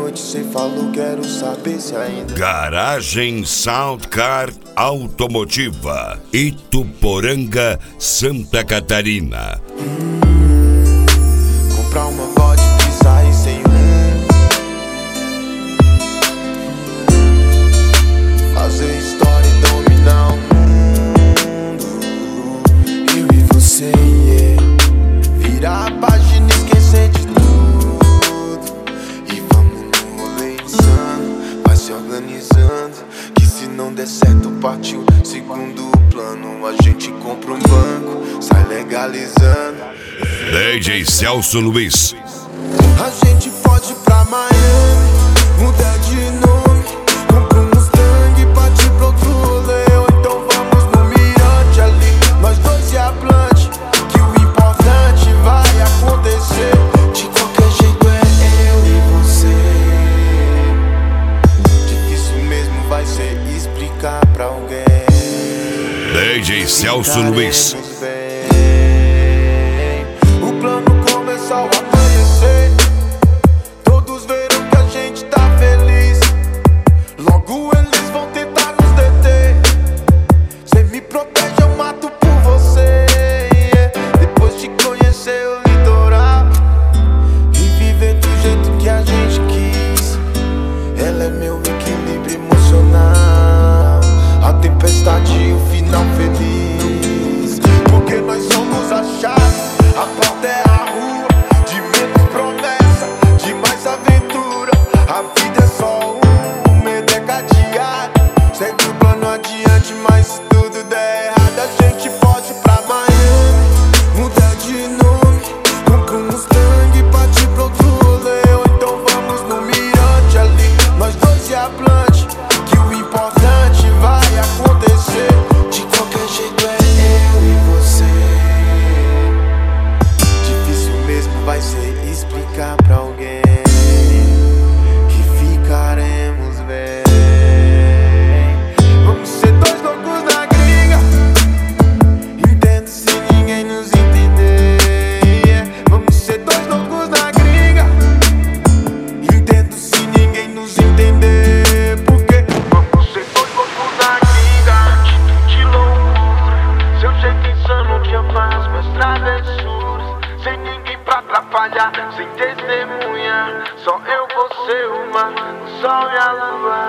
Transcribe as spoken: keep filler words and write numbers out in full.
noite cê falou, quero saber se ainda. Garagem Soundcar Automotiva, Ituporanga, Santa Catarina. Hum, comprar uma vodka e sair sem rumo. Fazer história e dominar o mundo. Eu e você, yeah. Virar a página e esquecer de tudo. E vamos no rolê insano, vai se organizando, que se não der certo partiu segundo plano. A gente compra um banco, sai legalizando. D J Celso Luiz. A gente pode ir pra Miami, mudar de nome, compra um Mustang e partir pro outro rolê. Ou então vamos no mirante ali, nós dois e a Blunt, que o importante vai acontecer. De qualquer jeito é eu e você. Difícil mesmo vai ser explicar pra alguém. D J Celso Luiz. O plano começou a amanhecer, todos viram que a gente tá feliz. Logo eles vão tentar nos deter. Cê me protege, eu mato por você, yeah. Depois de conhecer o litoral e viver do jeito que a gente quis, ela é meu equilíbrio emocional, a tempestade e o final feliz. Porque nós somos a chave, a porta é a rua, de menos promessa, de mais aventura. A vida é só um, medo é cadeado. Segue o plano adiante, mas se tudo der errado, a gente pode ir pra Miami, mudar de nome, compra um Mustang e partir pro outro rolê. Ou então vamos no mirante ali, nós dois e a Blunt, que o importante vai acontecer. De qualquer jeito é eu e você. Difícil mesmo vai ser explicar pra alguém que ficaremos bem. Vamos ser dois loucos na gringa, entendo se ninguém nos entender, yeah. Vamos ser dois loucos na gringa, entendo se ninguém nos entender. Porque vamos ser dois loucos na gringa, atitude de loucura, seu jeito insano que eu faço minhas travessuras, sem ninguém pra atrapalhar, sem testemunha, só eu, você, o mar, o sol e a lua.